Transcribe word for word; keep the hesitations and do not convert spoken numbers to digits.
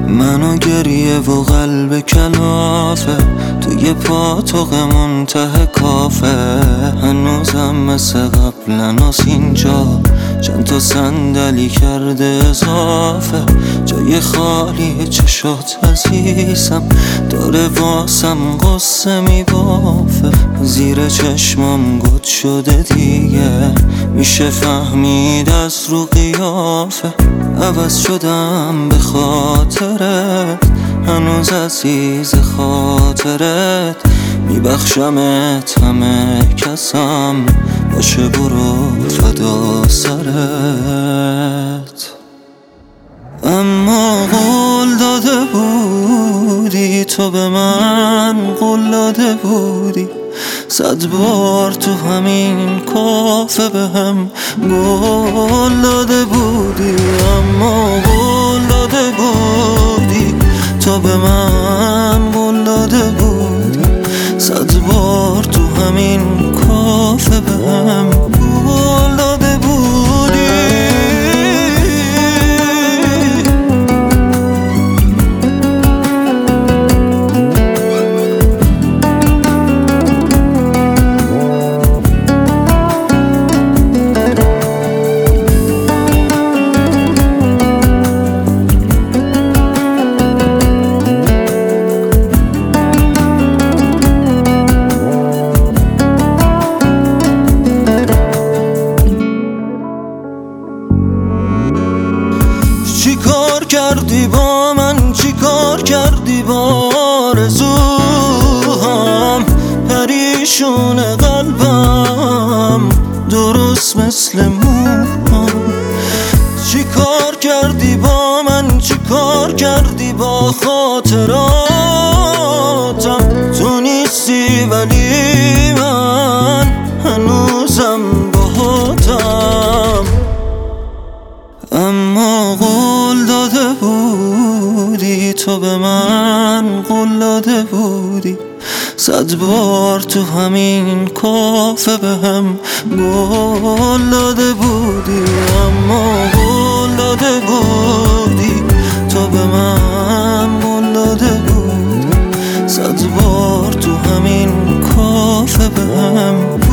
منو گریه و قلب کلافه، توی پاتوق منتهی کافه. هنوزم مثل قبلناس اینجا، چند تا صندلی کرده اضافه. جای خالی چشات عزیزم، داره واسم قصه میبافه. زیر چشمام گد شده دیگه، میشه فهمید از رو قیافه. عوض شدم به خاطرت، هنوز عزیز خاطرت. میبخشمت همه کسم، باشه برو فدا سرت. اما قول داده بودی تو به من، قول داده بودی صد بار تو همین کافه به هم قول داده بودی. اما قول داده بودی تو به من، قول داده بودی صد بار تو همین کافه به هم قول داده بودی. چی کار کردی با من، چی کار کردی با آرزوام؟ پریشون قلبم درست مثل موام. چی کار کردی با من، چی کار کردی با خاطراتم؟ تو نیستی ولی من هنوزم باهاتم. اما قول داده بودی تو به من، قول داده بودی صد بار تو همین کافه به هم قول داده بودی. اما قول داده بودی تو به من، قول داده بودی صد بار تو همین کافه به هم